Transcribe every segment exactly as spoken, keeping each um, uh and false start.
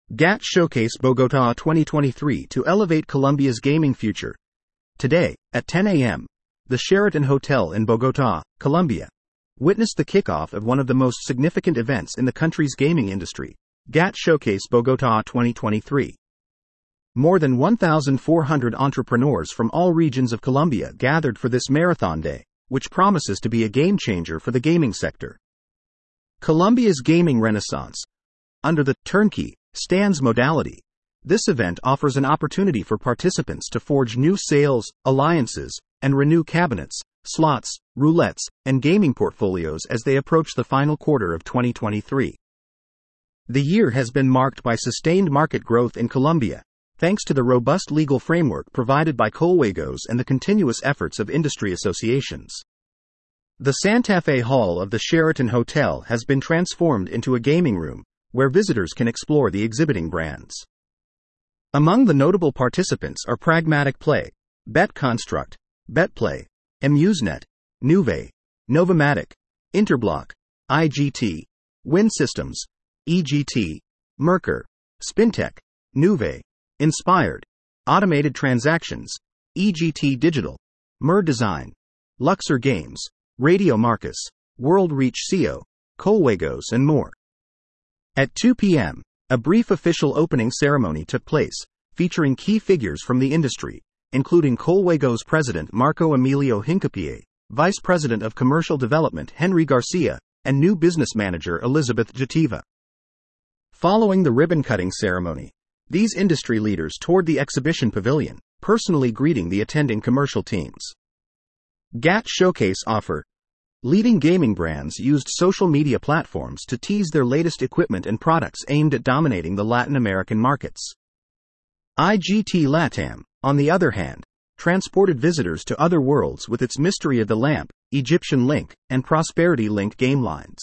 GAT Showcase Bogotá twenty twenty-three to elevate Colombia's gaming future. Today, at ten a.m., the Sheraton Hotel in Bogotá, Colombia, witnessed the kickoff of one of the most significant events in the country's gaming industry, GAT Showcase Bogotá twenty twenty-three. More than one thousand four hundred entrepreneurs from all regions of Colombia gathered for this marathon day, which promises to be a game changer for the gaming sector. Colombia's gaming renaissance. Under the turnkey stands modality, this event offers an opportunity for participants to forge new sales, alliances, and renew cabinets, slots, roulettes, and gaming portfolios as they approach the final quarter of twenty twenty-three. The year has been marked by sustained market growth in Colombia, thanks to the robust legal framework provided by Coljuegos and the continuous efforts of industry associations. The Santa Fe Hall of the Sheraton Hotel has been transformed into a gaming room, where visitors can explore the exhibiting brands. Among the notable participants are Pragmatic Play, BetConstruct, BetPlay, Amusenet, Nuvei, Novomatic, Interblock, I G T, Win Systems, E G T, Merkur, Spintech, Nuvei, Inspired, Automated Transactions, E G T Digital, Mer Design, Luxor Games, Radio Marcus, World Reach C O, Coljuegos and more. At two p.m., a brief official opening ceremony took place, featuring key figures from the industry, including Coljuegos President Marco Emilio Hincapié, Vice President of Commercial Development Henry Garcia, and new business manager Elizabeth Jativa. Following the ribbon-cutting ceremony, these industry leaders toured the exhibition pavilion, personally greeting the attending commercial teams. GAT Showcase offer. Leading gaming brands used social media platforms to tease their latest equipment and products aimed at dominating the Latin American markets. I G T LATAM, on the other hand, transported visitors to other worlds with its Mystery of the Lamp, Egyptian Link, and Prosperity Link game lines.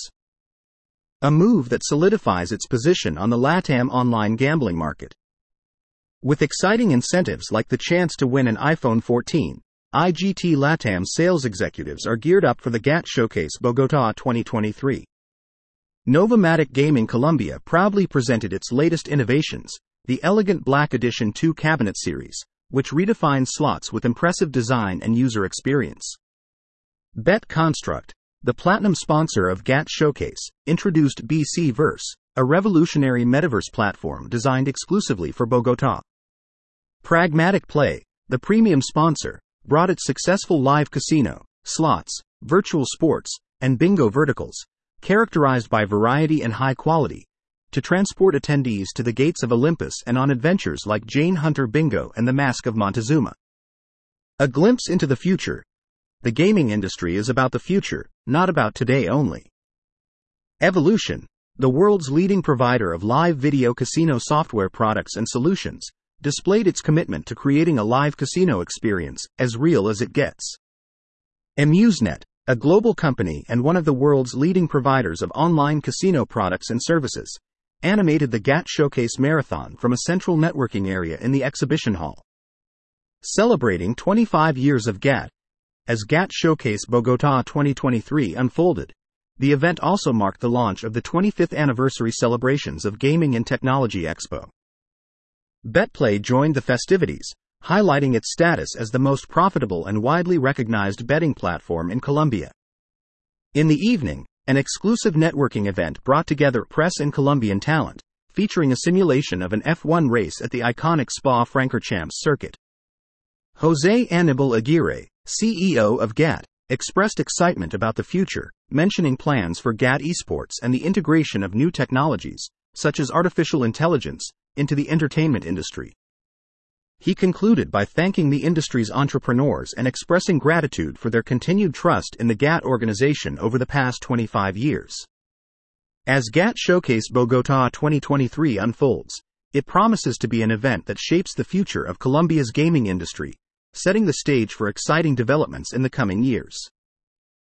A move that solidifies its position on the LATAM online gambling market. With exciting incentives like the chance to win an iPhone fourteen, I G T LATAM sales executives are geared up for the GAT Showcase Bogotá twenty twenty-three. Novomatic Gaming Colombia proudly presented its latest innovations, the elegant Black Edition two cabinet series, which redefines slots with impressive design and user experience. BetConstruct, the platinum sponsor of GAT Showcase, introduced B C Verse, a revolutionary metaverse platform designed exclusively for Bogotá. Pragmatic Play, the premium sponsor, brought its successful live casino, slots, virtual sports, and bingo verticals, characterized by variety and high quality, to transport attendees to the gates of Olympus and on adventures like Jane Hunter Bingo and the Mask of Montezuma. A glimpse into the future. The gaming industry is about the future, not about today only. Evolution, the world's leading provider of live video casino software products and solutions, displayed its commitment to creating a live casino experience as real as it gets. Amusenet, a global company and one of the world's leading providers of online casino products and services, animated the GAT Showcase Marathon from a central networking area in the exhibition hall. Celebrating twenty-five years of GAT, as GAT Showcase Bogotá twenty twenty-three unfolded, the event also marked the launch of the twenty-fifth anniversary celebrations of Gaming and Technology Expo. BetPlay joined the festivities, highlighting its status as the most profitable and widely recognized betting platform in Colombia. In the evening, an exclusive networking event brought together press and Colombian talent, featuring a simulation of an F one race at the iconic Spa-Francorchamps circuit. José Aníbal Aguirre, C E O of GAT, expressed excitement about the future, mentioning plans for GAT esports and the integration of new technologies, such as artificial intelligence, into the entertainment industry. He concluded by thanking the industry's entrepreneurs and expressing gratitude for their continued trust in the GAT organization over the past twenty-five years. As GAT Showcase Bogotá twenty twenty-three unfolds, it promises to be an event that shapes the future of Colombia's gaming industry, setting the stage for exciting developments in the coming years.